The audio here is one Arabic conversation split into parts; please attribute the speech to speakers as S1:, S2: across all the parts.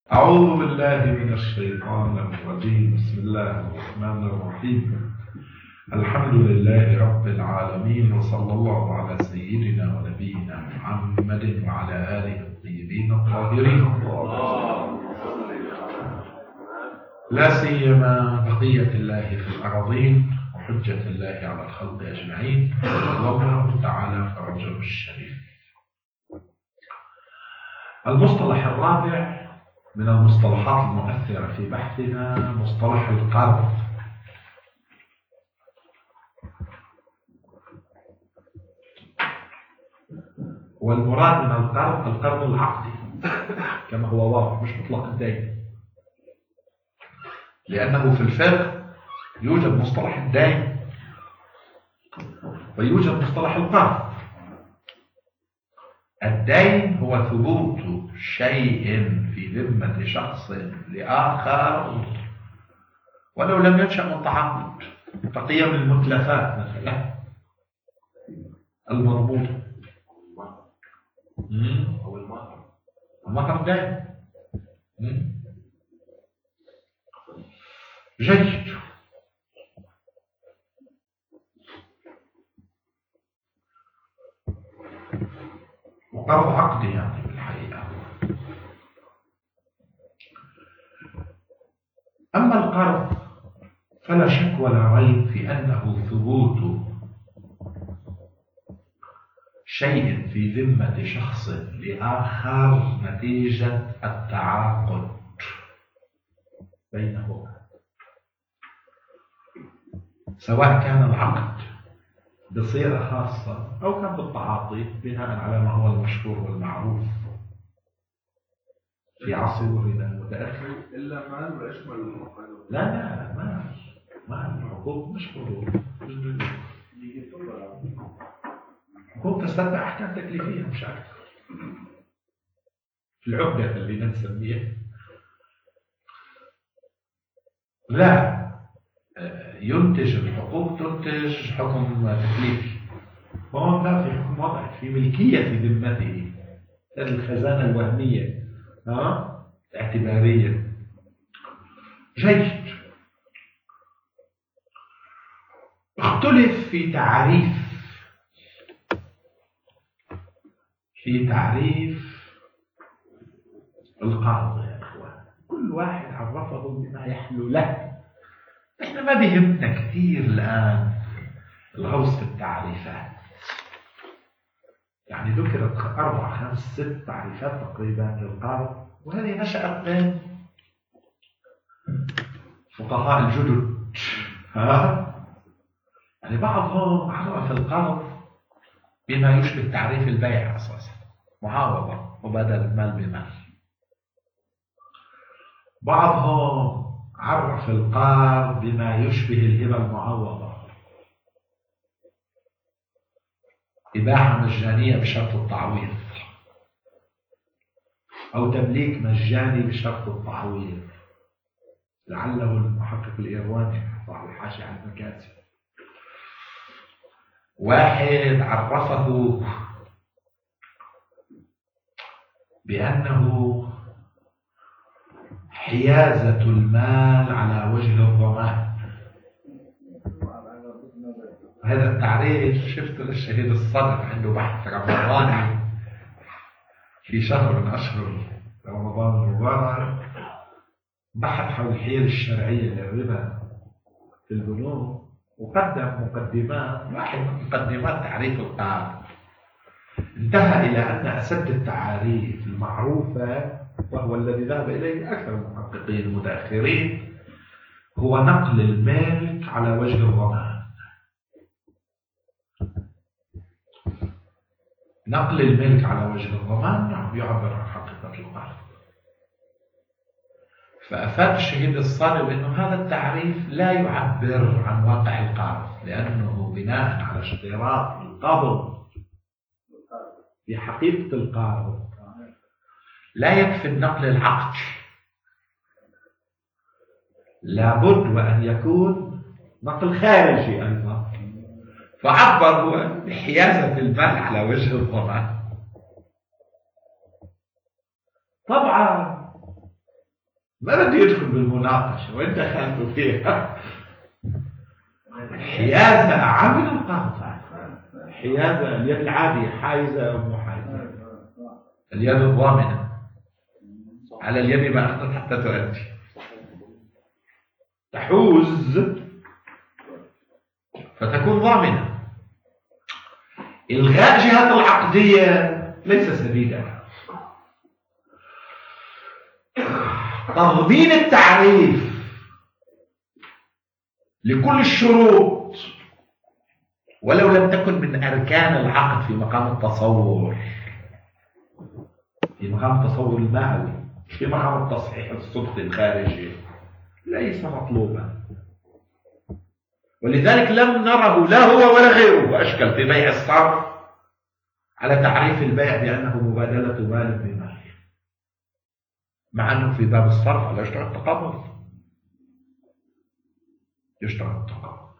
S1: أعوذ بالله من الشيطان الرجيم. بسم الله الرحمن الرحيم. الحمد لله رب العالمين، وصلى الله على سيدنا ونبينا محمد وعلى آله الطيبين الطاهرين، لا سيما بقية الله في الأراضين وحجة الله على الخلق أجمعين، الله تعالى فرجه الشريف. المصطلح الرابع من المصطلحات المؤثرة في بحثنا مصطلح القرض. والمراد من القرض العقدي كما هو واضح، مش مطلق الدين، لأنه في الفقه يوجد مصطلح الدين ويوجد مصطلح القرض. الدين هو ثبوت شيء في ذمة شخص لآخر ولو لم ينشأ من تعاقد، كقيم المتلفات مثلا المضبوطة أو المهر دين. جيد. وقرض عقدي يعني بالحقيقة. أما القرض فلا شك ولا ريب في أنه ثبوت شيء في ذمة شخص لآخر نتيجة التعاقد بينهما، سواء كان العقد بصيغة خاصة أو كان بالتعاطي بناء على ما هو المشهور والمعروف في عصورنا المتأخر.
S2: إلا مال ويشمل القانون.
S1: لا مال الحقوق مش حقوق، حقوق تستتبع أحكام تكليفية مش أكثر. في العقدة اللي نسميها لا ينتج الحقوق، تنتج حكم تكليفي. هون لا، في حكم وضعي، في ملكية في ذمته، الخزانة الوهمية اعتبارية. جيد. اختلف في تعريف القرض يا اخوان، كل واحد عرفه بما يحلو له. احنا ما بيهمنا كثير الان الغوص في التعريفات، يعني ذكرت 4 5 6 تعريفات تقريبا للقرض، وهذه نشأت من فقهاء الجدد. يعني بعضهم عرف القرض بما يشبه تعريف البيع أساسا، معاوضة وبدل المال بمال. بعضهم عرف القرض بما يشبه الهبة المعوضة، إباحة مجانية بشرط التعويض أو تمليك مجاني بشرط التعويض، لعله المحقق الإيرواني صاحب الحاشية على المكاسب. واحد عرفه بأنه حيازة المال على وجه الضمان. هذا التعريف شفته للشهيد الصدر، عنده بحث رمضاني في شهر من أشهر رمضان المبارك، بحث حول الحيل الشرعية للربا في البنوك، وقدم مقدمات. واحد من مقدمات تعريف القرض انتهى إلى أن أسد التعاريف المعروفة، وهو الذي ذهب إليه أكثر المحققين المتأخرين، هو نقل الملك على وجه الضمان. نقل الملك على وجه الضمان يعبر عن حقيقة القرض. فأفاد الشهيد الصادق أنه هذا التعريف لا يعبر عن واقع القرض، لأنه بناء على اشتراط القبض في حقيقة القرض لا يكفي النقل العقدي، لابد وأن يكون نقل خارجي أيضا. فعبر هو بحيازة المال على وجه الضمان. طبعا ما بده يدخل بالمناقشة، وين دخلتوا فيها؟ حيازة أعم من القرض. حيازة اليد العادية حايزة أو مو حايزة. اليد الضامنة على اليد ما أخذت حتى تؤدي، تحوز فتكون ضامنة. إلغاء جهة العقدية ليس سبيلا. تضمين التعريف لكل الشروط ولو لم تكن من أركان العقد في مقام التصور، في مقام التصور المعنوي، في مقام التصحيح الصدقي الخارجي، ليس مطلوبا. ولذلك لم نره لا هو ولا غيره وأشكل في بيع الصرف على تعريف البيع بأنه مبادلة مال بمال، مع أنه في باب الصرف لا يشترط التقابض، يشترط التقابض.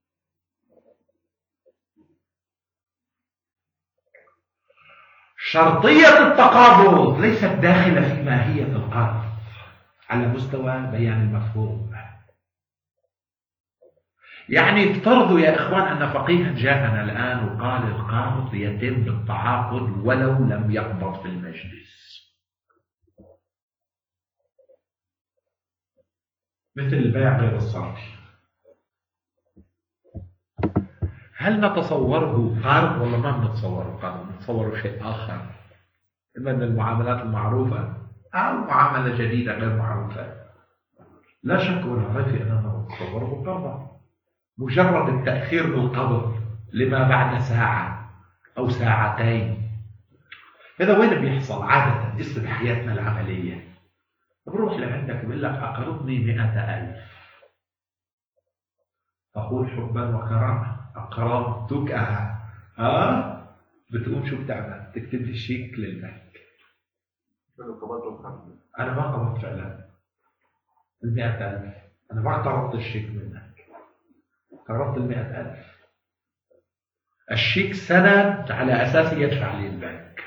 S1: شرطية التقابض ليست داخلة في ماهية القرض على مستوى بيان المفهوم. يعني افترضوا يا إخوان أن فقيها جاءنا الآن وقال القرض يتم بالتعاقد ولو لم يقبض في المجلس، مثل البيع غير الصرفي. هل نتصوره قرض ولا ما نتصوره قرض؟ نتصوره شيء آخر، إما من المعاملات المعروفة أو معاملة جديدة غير معروفة. لا شك ولا ريب أننا نتصوره قرضا. مجرد التأخير بالقبض لما بعد ساعة أو ساعتين، هذا وين بيحصل عادة؟ اسم حياتنا العملية. بروح لعندك بقول لك أقرضني 100,000، أقول حبا وكرامة أقرضتك. بتقوم شو بتعمل؟ تكتب لي شيك للبنك. أنا ما قبضت فعلا 100,000، أنا ما اقترضت الشيك منك، قرضت 100,000. الشيك سند على أساس يدفع لي البنك.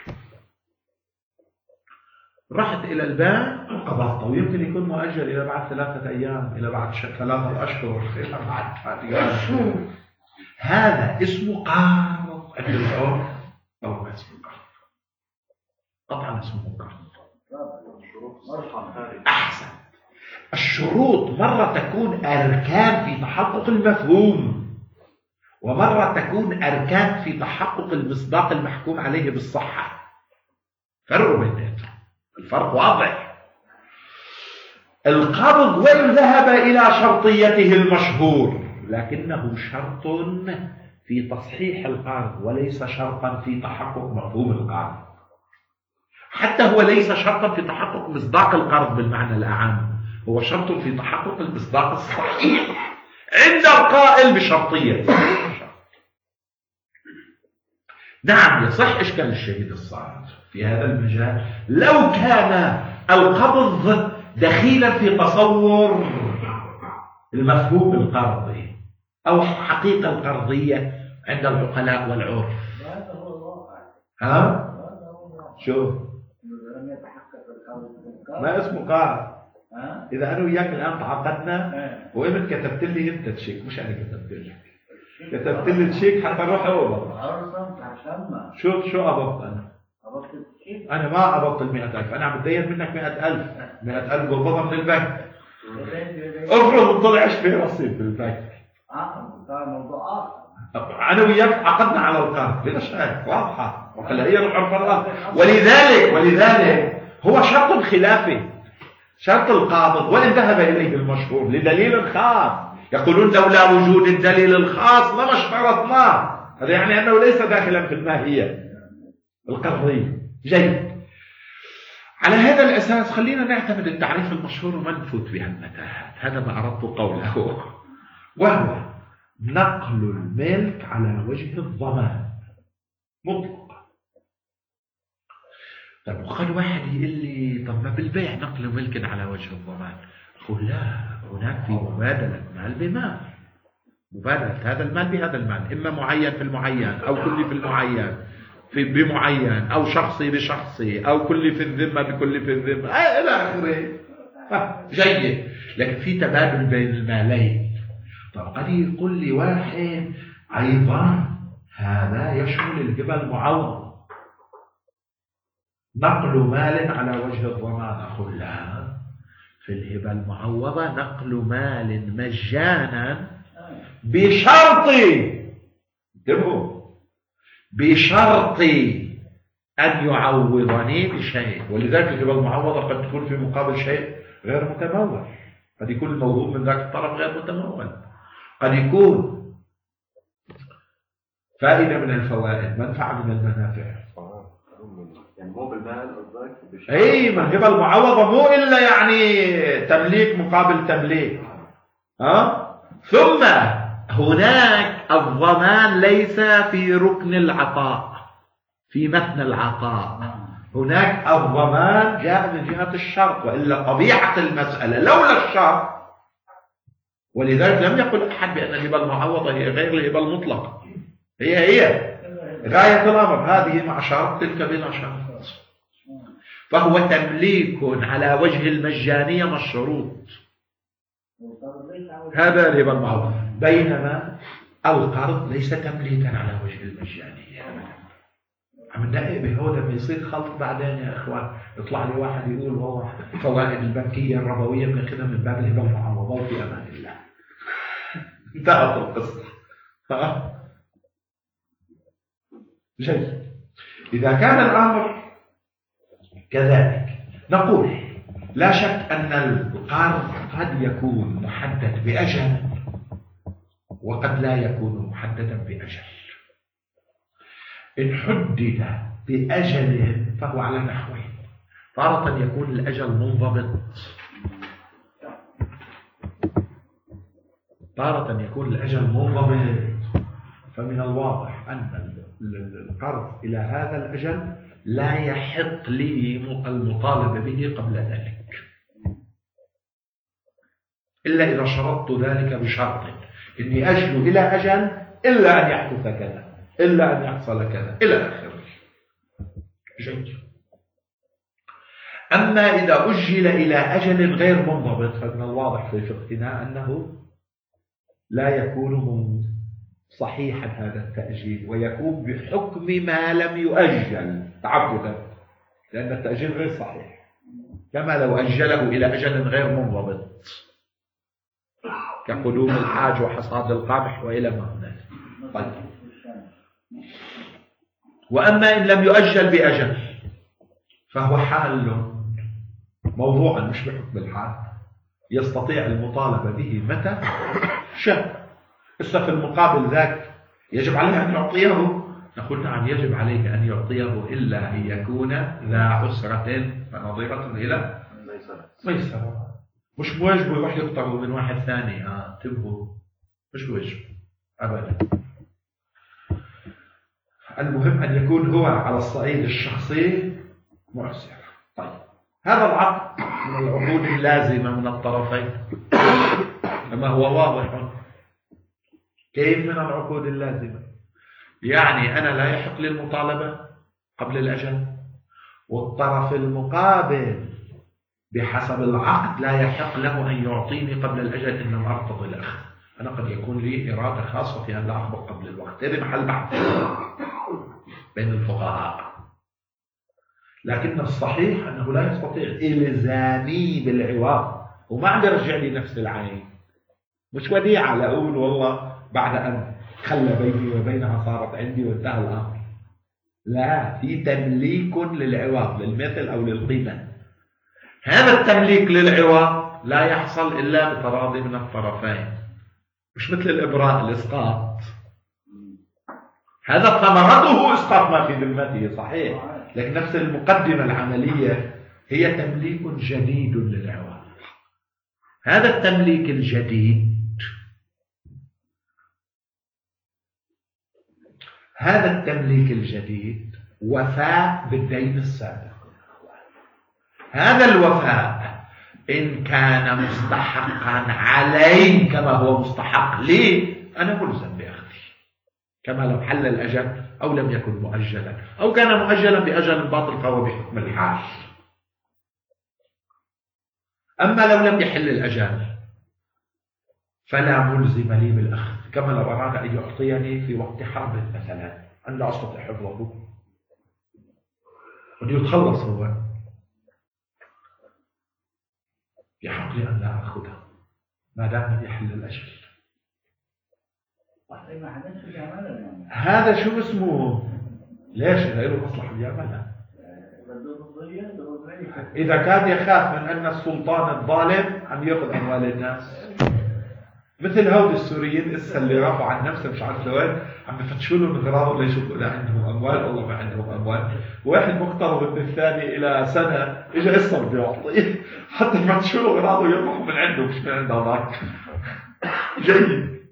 S1: رحت إلى البنك قبضته، ويمكن يكون مؤجل إلى بعد 3 أيام، إلى بعد 3 أشهر، إلى بعد 8 أشهر. هذا اسمه قرض عند العرف أو ما اسمه قرض؟ طبعا اسمه قرض. أحسن. الشروط مرة تكون أركان في تحقق المفهوم، ومرة تكون أركان في تحقق المصداق المحكوم عليه بالصحة. فرق بينهم، الفرق واضح. القبض وإن ذهب إلى شرطيته المشهور لكنه شرط في تصحيح القرض وليس شرطا في تحقق مفهوم القرض. حتى هو ليس شرطا في تحقق مصداق القرض بالمعنى الأعم، هو شرط في تحقق المصداق الصحيح عند القائل بشرطية. نعم يصح إشكال الشهيد الصادق في هذا المجال لو كان القبض دخيلا في تصور المفهوم القرضي أو حقيقة القرضية عند العقلاء والعرف. شو ما اسمه قرض؟ إذا أنا وياك الآن تعاقدنا وإمت كتبت لي أنت الشيك، مش أنا كتبت لك، كتبت لي الشيك حتى أروح أقبض. شو قبضت أنا ما قبضت 100,000، أنا عم بتدين منك 100,000 قبضها من البنك. افرض طلعش في رصيد بالبنك، أنا وياك عقدنا على القرض بلا شك واضحة وقليا العرف الأرض. ولذلك هو شرط خلافي، شرط القابض وإن ذهب إليه المشهور لدليل خاص. يقولون لولا وجود الدليل الخاص لما اشترطناه، هذا يعني أنه ليس داخلا في الماهية القرضية. جيد. على هذا الأساس خلينا نعتمد التعريف المشهور وما نفوت بهالمتاهات. هذا ما أردت قوله، وهو نقل الملك على وجه الضمان مطلق. طب وقد واحد يقول لي طب ما بالبيع نقل ملك على وجه الضمان؟ أقول لا، هناك في مبادلة مال بمال، مبادلة هذا المال بهذا المال، إما معين في المعين أو كلي في المعين بمعين، أو شخصي بشخصي، أو كلي في الذمة بكلي في الذمة إلى آخره. جيد، لكن في تبادل بين المالين. طب قد يقول لي واحد أيضا هذا يشمل الهبة المعوضة، نقل مال على وجه الضمان. أقول لا، في الهبة المعوضة نقل مال مجانا بشرط، انتبهوا، بشرط أن يعوضني بشيء. ولذلك الهبة المعوضة قد تكون في مقابل شيء غير متمول، قد يكون الموهوب من ذاك الطرف غير متمول، قد يكون فائدة من الفوائد، منفعة من المنافع.
S2: يعني مو بالمال قصدك؟
S1: اي، ما الهبة المعوضة مو إلا يعني تمليك مقابل تمليك. ثم هناك الضمان ليس في ركن العطاء، في متن العطاء هناك الضمان جاء من جهة الشرط، وإلا طبيعة المسألة لولا الشرط. ولذلك لم يقل أحد بأن الهبة المعوضة هي غير الهبة المطلقة، هي غاية الأمر، هذه مع شرط تلك بلا شرط. فهو تمليك على وجه المجانية مشروط، هذا الهبة المعوضة. بينما القرض ليس تمليكا على وجه المجانية. عم ندقق بهذا لما يصير خلط بعدين يا اخوان، يطلع لي واحد يقول والله الفوائد البنكيه الربويه بناخذها من باب الهبه المعوضه في امان الله. انتهت القصه. جيد. اذا كان الامر كذلك نقول لا شك ان القرض قد يكون محدد باجل وقد لا يكون محددا باجل. إن حدد بأجل فهو على نحوين، تارة يكون الأجل منضبط، تارة يكون الأجل منضبط. فمن الواضح أن القرض إلى هذا الأجل لا يحق لي المطالبة به قبل ذلك، إلا إذا شرطت ذلك بشرط إني أجل إلى أجل إلا أن يحدث كذا، إلا أن يحصل كذا، إلى آخره. جيد. أما إذا أجل إلى أجل غير منضبط فمن الواضح في فقهنا أنه لا يكون صحيحا هذا التأجيل، ويكون بحكم ما لم يؤجل تعبدا، لأن التأجيل غير صحيح، كما لو أجله إلى أجل غير منضبط كقدوم الحاج وحصاد القمح وإلى ما هناك. طيب. وأما إن لم يؤجل بأجل فهو حال موضوعا مش بحكم الحال، يستطيع المطالبة به متى شاء. في المقابل ذاك يجب عليه أن يعطيه، نقول نعم يجب عليه أن يعطيه إلا أن يكون ذا عسرة فنظيرة إلى ميسرة. مش بواجبه يروح يقطعه من واحد ثاني، انتبهوا، مش بواجبه أبدا. المهم أن يكون هو على الصعيد الشخصي معسر. طيب، هذا العقد من العقود اللازمة من الطرفين كما هو واضح. كيف من العقود اللازمة؟ يعني أنا لا يحق لي المطالبة قبل الأجل، والطرف المقابل بحسب العقد لا يحق له أن يعطيني قبل الأجل إن لم أرتضي الأخذ. أنا قد يكون لي إرادة خاصة في أن لا أقبل قبل الوقت، هذا محل بحث بين الفقهاء. لكن الصحيح أنه لا يستطيع إلزامي بالعوض، وما عم يرجع لي نفس العين، مش وديعة لأقول والله بعد أن خلى بيني وبينها صارت عندي وانتهى الأمر. لا، في تمليك للعوض للمثل أو للقيمة. هذا التمليك للعوض لا يحصل إلا بتراضي من الطرفين، مش مثل الإبراء الإسقاط، هذا ثمرته إسقاط ما في ذمته صحيح، لكن نفس المقدمة العملية هي تمليك جديد للعوض. هذا التمليك الجديد، هذا التمليك الجديد وفاء بالدين السابق. هذا الوفاء إن كان مستحقا علي كما هو مستحق لي أنا ملزم بأخذه، كما لو حل الأجل أو لم يكن مؤجلا، أو كان مؤجلا بأجل باطل فهو بحكم الحال. أما لو لم يحل الأجل فلا ملزم لي بالأخذ، كما لو أراد أن يعطيني في وقت حرب مثلا أن لا أستطيع حفظه بده يتخلص هو، يحق لي أن لا أخذها ما دام لم يحل الأجل. هذا شو اسمه؟ ليش؟ له مصلحة بيعملها. إذا كان يخاف من أن السلطان الظالم عم يأخذ أموال الناس، مثل هود السوريين اللي رافعوا عن نفسهم مش عارف لوين، عم بفتشوا لهم اغراض ليشوفوا اذا عندهم اموال او ما عندهم اموال. واحد مقترض من الثاني الى سنه اجى هسه بده يعطيه حتى يفتشوا له اغراضه ويربحوا من عنده مش من عنده هذاك. جيد.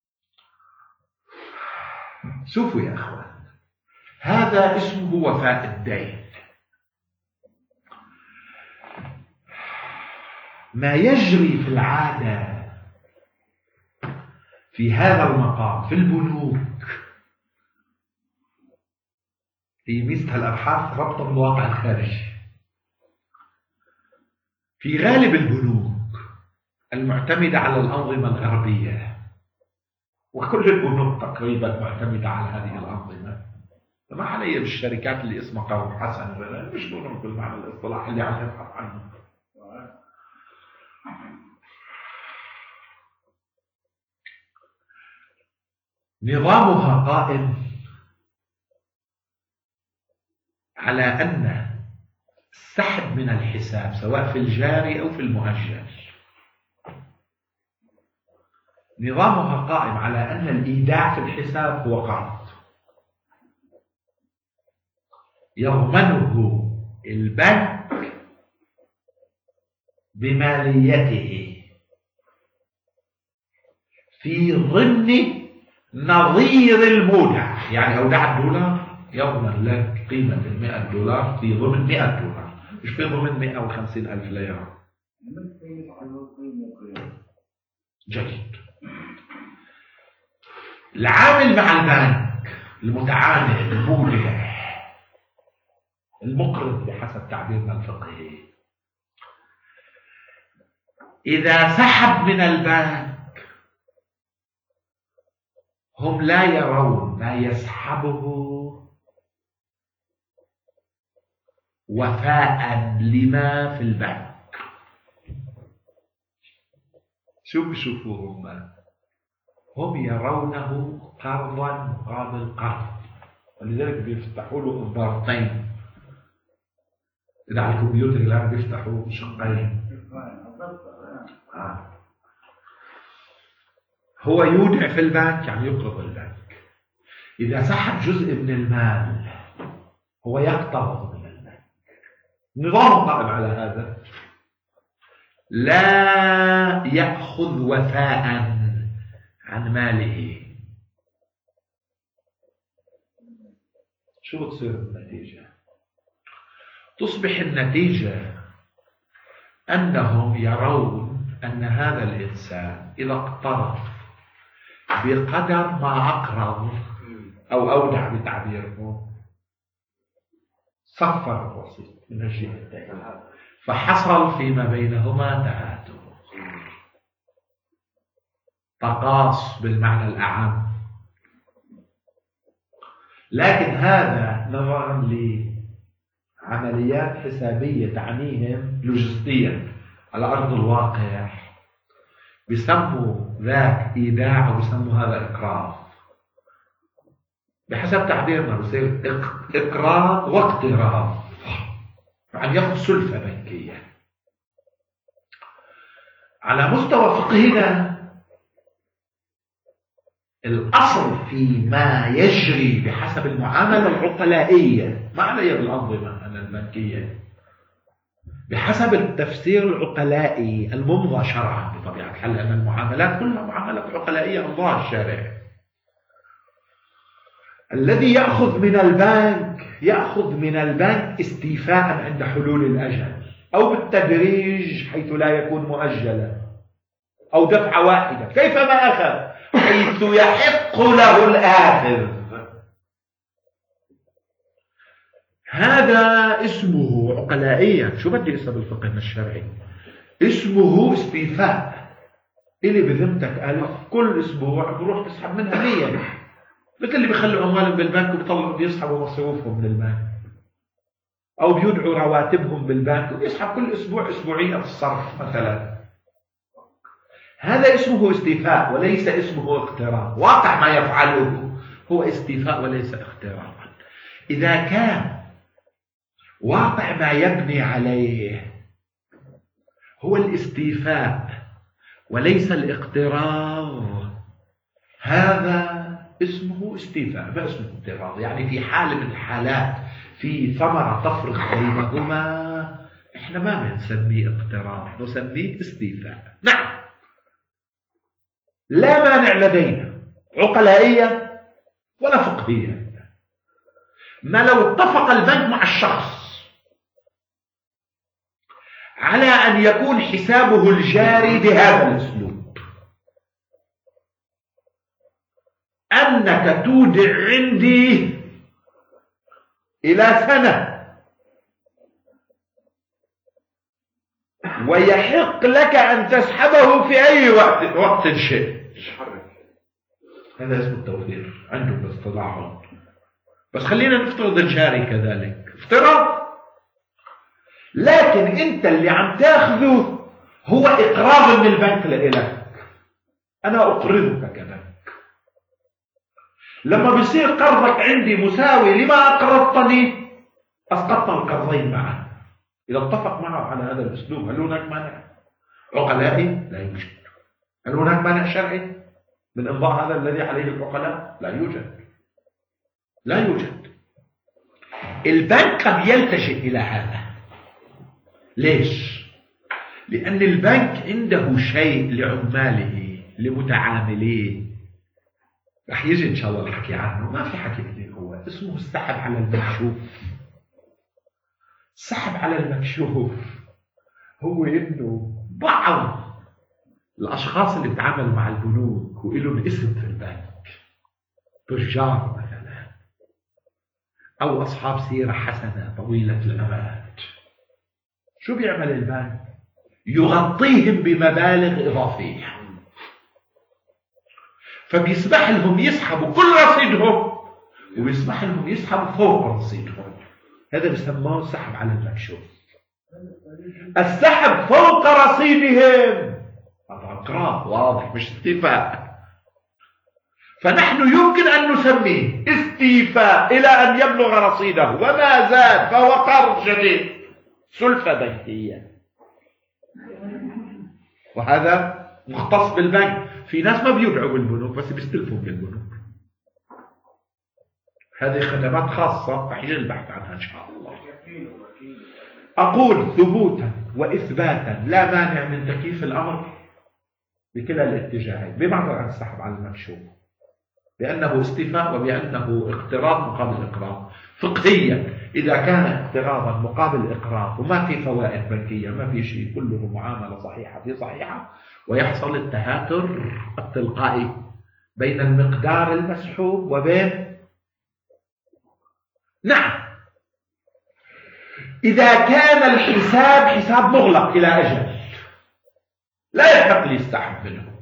S1: شوفوا يا اخوان، هذا اسمه وفاء الدين. ما يجري في العاده في هذا المقام في البنوك، في مثل الأبحاث ربط بالواقع الخارجي. في غالب البنوك المعتمدة على الأنظمة الغربية، وكل البنوك تقريبا معتمدة على هذه الأنظمة، ما علي بالشركات اللي اسمها قرض حسن ولا مش بنوك بالمعنى الاصطلاحي اللي عم نبحث عنه. نظامها قائم على أن السحب من الحساب سواء في الجاري أو في المؤجل، نظامها قائم على أن الإيداع في الحساب هو قرض يضمنه البنك بماليته في ضمن نظير المودع. يعني أودع $1 يضمن لك قيمة $100 في ضمن $100، مش في ضمن 150,000 ليرة. جيد. العامل مع البنك، المتعامل، المودع، المقرض بحسب تعبيرنا الفقهي، إذا سحب من البنك هم لا يرون ما يسحبه وفاء لما في البنك. شو بشوفوا هم يرونه قرضا مقابل قرض، ولذلك بيفتحوا له إصدارتين. إذا على الكمبيوتر الآن بيفتحوا شقين. هو يودع في البنك يعني يقرض البنك، إذا سحب جزء من المال هو يقترض من البنك. نظام قائم على هذا، لا يأخذ وفاء عن ماله. شو بتصير النتيجة؟ تصبح النتيجة أنهم يرون أن هذا الإنسان إذا اقترض بقدر ما أقرض أو أودع بتعبيرهم صفر الرصيد من الجهتين، فحصل فيما بينهما تعادل، تقاص بالمعنى الأعم. لكن هذا نظرا لعمليات حسابية تعنيهم لوجستيا على أرض الواقع بيسموا ذاك إيداع وبيسموا هذا إقراض. بحسب تعبيرنا بصير إقراض واقتراض، عم ياخذ سلفة بنكية. على مستوى فقهنا الأصل فيما يجري بحسب المعاملة العقلائية، ما علي بالأنظمة البنكية، بحسب التفسير العقلائي الممضى شرعا بطبيعة الحال، لأن المعاملات كلها معاملات عقلائية أمضاها الشارع. الذي يأخذ من البنك استيفاء عند حلول الأجل أو بالتدريج حيث لا يكون مؤجلا أو دفعة واحدة كيفما أخذ حيث يحق له الآخذ. هذا اسمه عقلائيا، شو بدي اسمه بالفقه الشرعي؟ اسمه استيفاء. إلي بذمتك ألف كل أسبوع بروح تسحب منها 100، مثل اللي بيخلوا أموالهم بالبنك وبيطلعوا بيسحبوا مصروفهم من البنك، أو بيودعوا رواتبهم بالبنك وبيسحب كل أسبوع أسبوعية في الصرف مثلا. هذا اسمه استيفاء وليس اسمه اقتراض. واقع ما يفعله هو استيفاء وليس اقتراضا. إذا كان واقع ما يبني عليه هو الاستيفاء وليس الاقتراض، هذا اسمه استيفاء ما اسمه اقتراض. يعني في حال من الحالات في ثمرة تفرق بينهما احنا ما بنسميه اقتراض، نسميه استيفاء. نعم، لا مانع لدينا عقلائيا ولا فقهيا ما لو اتفق البنك مع الشخص على أن يكون حسابه الجاري بهذا الأسلوب: أنك تودع عندي إلى سنة ويحق لك أن تسحبه في أي وقت شئت. هذا اسمه التوفير عندهم باصطلاحهم. بس خلينا نفترض الجاري كذلك، افترض، لكن انت اللي عم تاخذه هو اقراض من البنك لإلك. انا اقرضك كبنك، لما بيصير قرضك عندي مساوي لما اقرضتني اسقطت القرضين معا. اذا اتفق معه على هذا الاسلوب هل هناك مانع عقلائي؟ لا يوجد. هل هناك مانع شرعي من امضاء هذا الذي عليه العقلاء؟ لا يوجد، لا يوجد. البنك قد يلتجئ الى هذا. ليش؟ لأن البنك عنده شيء لعماله لمتعامليه، رح يجي إن شاء الله نحكي عنه، ما في حكي كثير، هو اسمه السحب على المكشوف. السحب على المكشوف هو إنه بعض الأشخاص اللي بتعامل مع البنوك وإلهم اسم في البنك، تجار مثلا أو أصحاب سيرة حسنة طويلة الأمد، شو بيعمل البنك؟ يغطيهم بمبالغ إضافية، فبيسمح لهم يسحبوا كل رصيدهم وبيسمح لهم يسحبوا فوق رصيدهم. هذا بيسموه السحب على المكشوف. السحب فوق رصيدهم هذا اقراض واضح مش استيفاء. فنحن يمكن أن نسميه استيفاء إلى أن يبلغ رصيده، وما زاد فهو قرض جديد، سلفة بنكية، وهذا مختص بالبنك. في ناس ما بيودعوا بالبنوك بس بيستلفوا بالبنوك. هذه خدمات خاصة رح يجي البحث عنها إن شاء الله. أقول ثبوتا وإثباتا لا مانع من تكييف الأمر بكلا الاتجاهين بمعنى عن السحب على المكشوف، بأنه استيفاء وبأنه اقتراض مقابل اقراض. فقهيا إذا كان اقتراضا مقابل اقراض وما في فوائد بنكية، ما في شيء، كله معاملة صحيحة في صحيحة، ويحصل التهاتر التلقائي بين المقدار المسحوب وبين نعم. إذا كان الحساب حساب مغلق إلى أجل لا يحق لي السحب منه،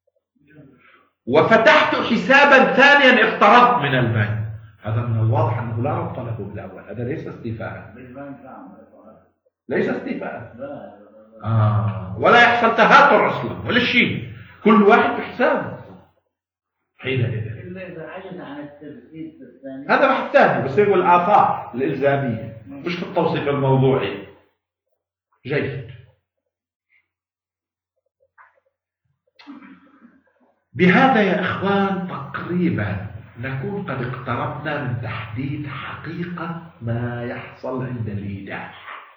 S1: وفتحت حسابا ثانيا اقترضت من البنك، هذا من الواضح أنه لا ربط له بالأول. هذا ليس استيفاء، ليس استيفاء، ولا يحصل تهاتر أصلا ولا شيء، كل واحد بحسابه حينئذ. هذا بحث ثاني بصير والآثار الإلزامية مش في التوصيف الموضوعي. جيد. بهذا يا إخوان تقريبا نكون قد اقتربنا من تحديد حقيقة ما يحصل عند الإيداع.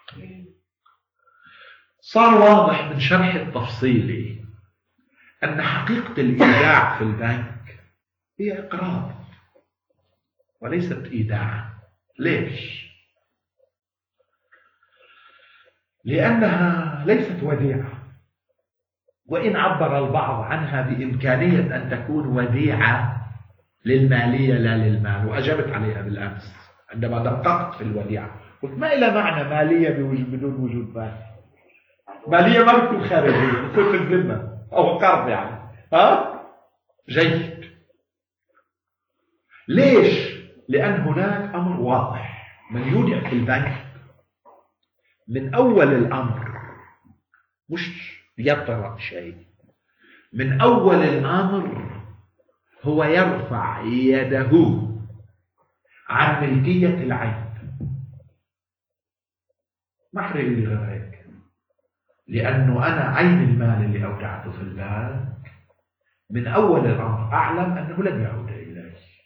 S1: صار واضح من شرح التفصيلي أن حقيقة الإيداع في البنك هي إقراض وليست إيداع. ليش؟ لأنها ليست وديعة، وإن عبر البعض عنها بإمكانية أن تكون وديعة للمالية لا للمال، وأجبت عليها بالأمس عندما دققت في الوديعة، قلت ما إلى معنى مالية بدون وجود مال. مالية ما بتكون خارجية، بتكون في الذمة أو قرض يعني. جيد. ليش؟ لأن هناك أمر واضح. من يودع في البنك من أول الأمر، مش يطرأ شيء، من أول الأمر هو يرفع يده عن ملكية العين. ما حرق لي غير هيك، لأنه أنا عين المال اللي أودعته في البنك من أول الأمر أعلم أنه لن يعود إلي.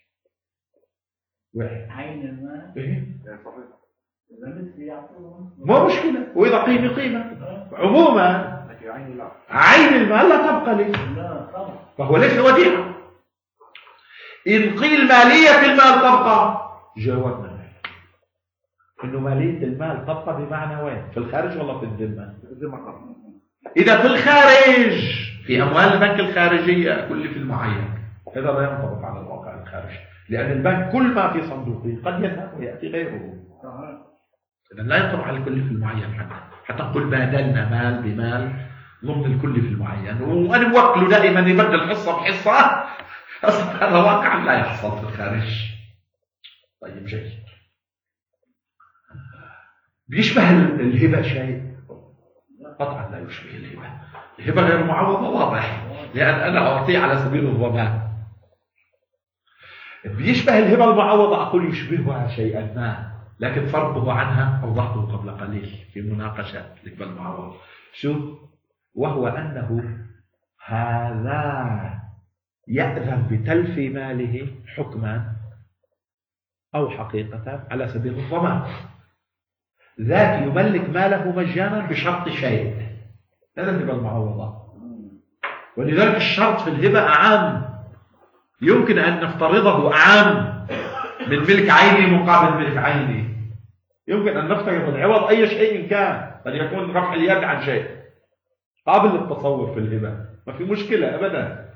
S3: عين المال؟
S1: إيه؟
S3: صحيح.
S1: ما مشكلة، وإذا قيمة عموما عين المال لا تبقى لي، فهو ليس وديعة. إن قيل مالية المال تبقى، جاوبنا إنه مالية المال تبقى بمعنى وين؟ في الخارج ولا في الذمة؟ إذا في الخارج، في أموال البنك الخارجية كل في المعين، هذا لا ينطبق على الواقع الخارجي، لأن البنك كل ما في صندوقه قد يذهب ويأتي غيره. إذا لا ينطبق على الكل في المعين. حتى نقول بادلنا مال بمال ضمن الكل في المعين، وأنا موكله دائما يبدل حصة بحصة، أصلا هذا واقعا لا يحصل في الخارج. طيب جيد. بيشبه الهبة شيء؟ قطعا لا يشبه الهبة. الهبة غير معوضة واضح، لأن أنا أعطيه على سبيل الضمان. بيشبه الهبة المعوضة، أقول يشبهها شيئا ما، لكن فرقه عنها أوضحته قبل قليل في مناقشة الهبة المعوضة. شو؟ وهو أنه هذا يأذن بتلف ماله حكما أو حقيقة على سبيل الضمان. ذاك يملك ماله مجانا بشرط شيء، هذا الهبة المعوضة. ولذلك الشرط في الهبة أعم، يمكن أن نفترضه أعم من ملك عيني مقابل ملك عيني. يمكن أن نفترض العوض أي شيء كان، قد يكون رفع اليد عن شيء، قابل للتصور في الهبة، ما في مشكلة أبدا.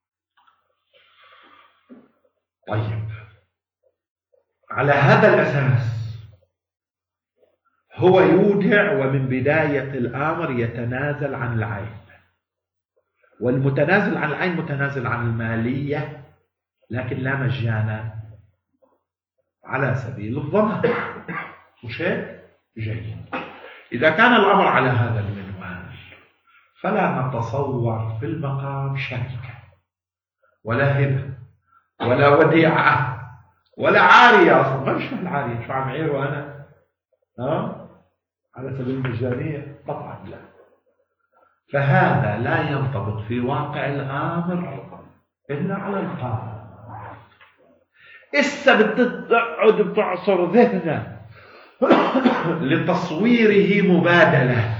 S1: طيب، على هذا الأساس هو يودع، ومن بداية الأمر يتنازل عن العين. والمتنازل عن العين متنازل عن المالية، لكن لا مجانا، على سبيل الضمان. مش هيك؟ جيد. إذا كان الأمر على هذا المنوال، فلا نتصور في المقام شركة ولا هبة ولا وديعة ولا عارية. أصلا ما بشبه العارية، شو عم عير وأنا على سبيل المجانية؟ قطعا لا. فهذا لا ينطبق في واقع الأمر إلا على القانون. إسا بتقعد بتعصر ذهنه لتصويره مبادلة.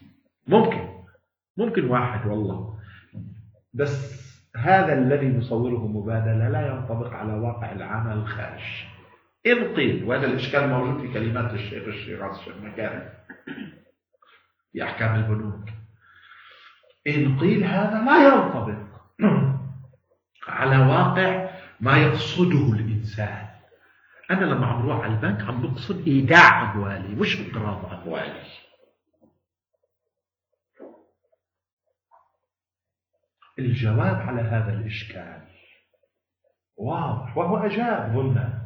S1: ممكن واحد والله، بس هذا الذي نصوره مبادلة لا ينطبق على واقع العمل الخارج. إن قيل، وهذا الإشكال موجود في كلمات الشيخ الشيراز المكارم في أحكام البنوك، إن قيل هذا لا ينطبق على واقع ما يقصده الإنسان. أنا لما عم بروح على البنك عم بقصد إيداع أموالي، مش اقتراض أموالي. الجواب على هذا الإشكال واضح، وهو أجاب هنا: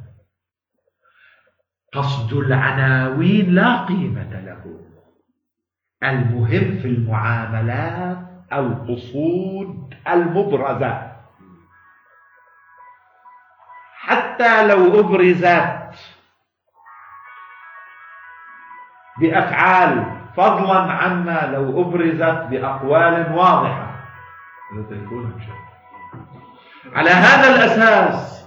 S1: قصد العناوين لا قيمة له، المهم في المعاملات القصود المبرزة، حتى لو أبرزت بأفعال، فضلا عما لو أبرزت بأقوال واضحة. على هذا الأساس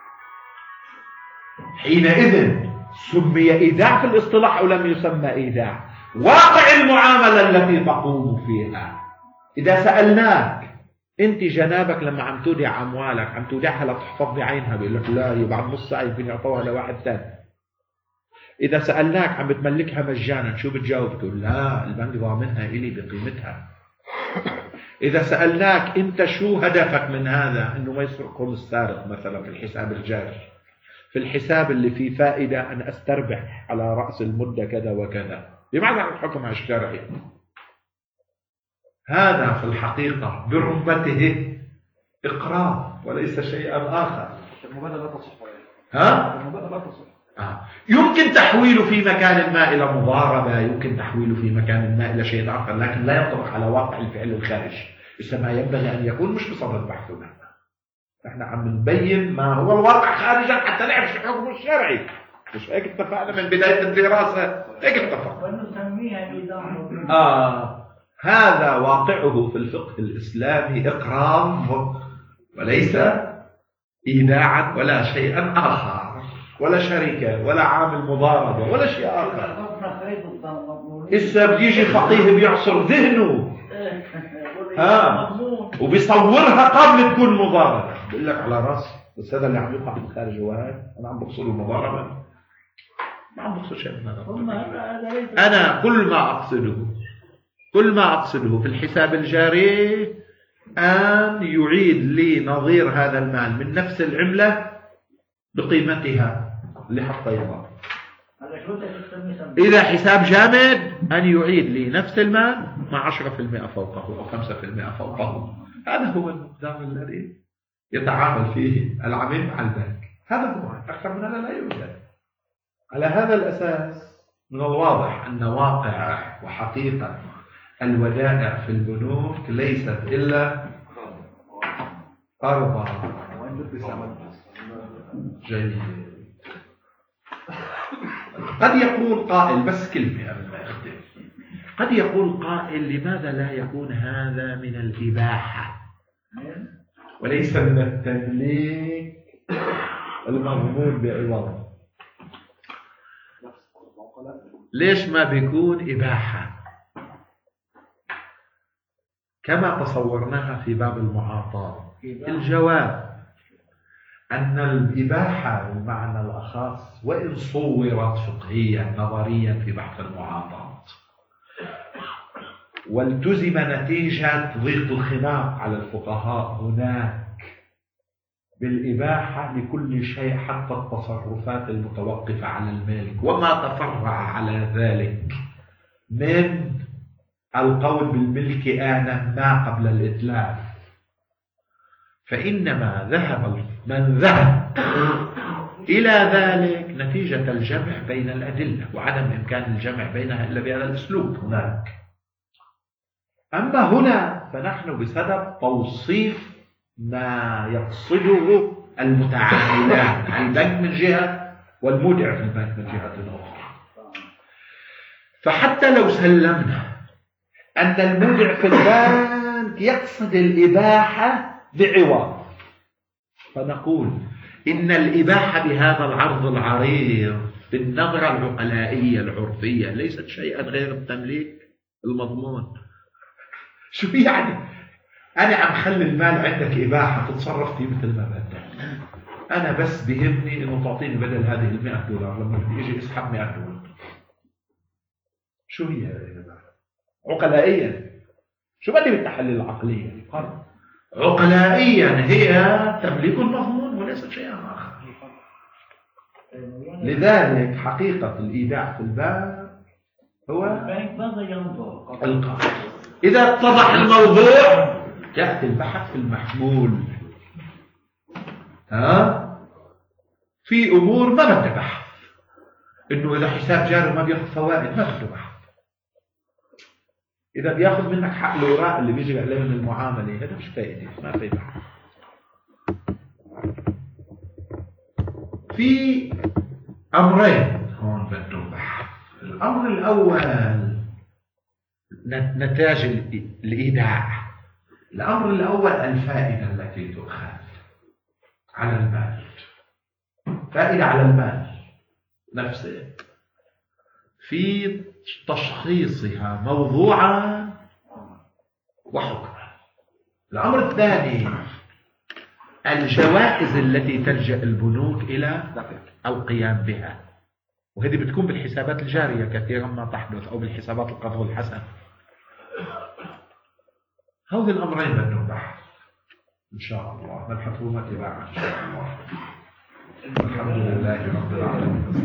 S1: حينئذ سمي إيداع في الاصطلاح أو لم يسمى إيداع؟ واقع المعاملة التي تقوم فيها. إذا سألناك أنت جنابك لما عم تودع أموالك عم تودعها لتحفظ بعينها، بيقول لك لا، بعد نص ساعة يمكن يعطوها لواحد ثاني. إذا سألناك عم بتملكها مجانا، شو بتجاوب؟ تقول لا، البنك ضامنها إلي بقيمتها. إذا سألناك أنت شو هدفك من هذا، إنه ما يسرقهم السارق مثلا في الحساب الجاري، في الحساب اللي فيه فائدة أن أستربح على رأس المدة كذا وكذا، بمعنى الحكم الشرعي، هذا في الحقيقة برمته إقرار وليس شيئا آخر.
S2: المبادرة لا تصح.
S1: ها؟
S2: المبادرة لا تصح.
S1: يمكن تحويله في مكان ما إلى مضاربة، يمكن تحويله في مكان ما إلى شيء آخر، لكن لا ينطبق على واقع الفعل الخارجي. ما ينبغي أن يكون مش بصدد بحثنا. احنا عم نبين ما هو الواقع خارجا حتى نعرف شو حكمه الشرعي. مش هيك اتفقنا من بداية الدراسة؟ هيك اتفقنا.
S3: ونسميها إيداع.
S1: هذا واقعه في الفقه الإسلامي إقرار وليس إيداعا ولا شيئا آخر، ولا شركة ولا عامل مضاربة ولا شيء آخر. إسا بيجي فقيه بيعصر ذهنه وبيصورها قبل تكون مضاربة، بقول لك على راسي، بس هذا اللي عم يقع بالخارج واحد. أنا عم بقصد المضاربة، ما عم بقصد شيء من هذا. أنا كل ما أقصده في الحساب الجاري أن يعيد لي نظير هذا المال من نفس العملة بقيمتها اللي حطيتها. إذا حساب جامد أن يعيد لي نفس المال مع 10% فوقه أو 5% فوقه. هذا هو النظام الذي يتعامل فيه العميل مع البنك. هذا هو، أكثر من هذا لا يوجد. على هذا الأساس من الواضح أن واقع وحقيقة الودائع في البنوك ليست إلا قرضا. جيد. قد يقول قائل، بس كلمة قبل ما أختم، قد يقول قائل لماذا لا يكون هذا من الإباحة وليس من التمليك المضمون بعوض؟ ليش ما بيكون إباحة كما تصورناها في باب المعاطاة؟ الجواب أن الإباحة بالمعنى الأخص وإن صورت فقهيا نظريا في بحث المعاطاة والتزم نتيجة ضيق الخناق على الفقهاء هناك بالإباحة لكل شيء حتى التصرفات المتوقفة على الملك وما تفرع على ذلك من القول بالملك آنا ما قبل الإتلاف، فإنما ذهب من ذهب إلى ذلك نتيجة الجمع بين الأدلة وعدم إمكان الجمع بينها إلا بهذا الأسلوب هناك. أما هنا فنحن بسبب توصيف ما يقصده المتعاملان، البنك من جهة والمودع في البنك من جهة أخرى. فحتى لو سلمنا أن المودع في البنك يقصد الإباحة بعوض، فنقول إن الإباحة بهذا العرض العريض بالنظرة العقلائية العرفية ليست شيئا غير التمليك المضمون. شو يعني؟ أنا عم خلي المال عندك إباحة تتصرف فيه مثل ما بدك، أنا بس بيهمني إنه تعطيني بدل هذه $100 لما بدي أجي أسحب $100. شو هي الإباحة؟ عقلائيا شو بدي بالتحليل العقلية؟ عقلائيا هي تمليك مضمون وليس شيئا آخر. لذلك حقيقة الإيداع في الباب هو القاعدة. إذا اتضح الموضوع يأتي البحث في المحمول. في أمور ما بدها بحث، إنه إذا حساب جاري ما بياخذ فوائد ما بده بحث. إذا بياخذ منك حق الأوراق اللي بيجي عليه من المعاملة هذا مش فائدة، ما في بحث. في أمرين هون بدهم بحث. الأمر الأول نتاج الإيداع. الأمر الأول الفائدة التي تؤخذ على المال، فائدة على المال نفسه في تشخيصها موضوعا وحكما. الأمر الثاني الجوائز التي تلجأ البنوك إلى القيام بها، وهذه بتكون بالحسابات الجارية كثيرا ما تحدث أو بالحسابات القرض الحسن. هذه الأمرين بدهم بحث إن شاء الله، نبحثهما تباعا إن شاء الله. الحمد لله رب العالمين.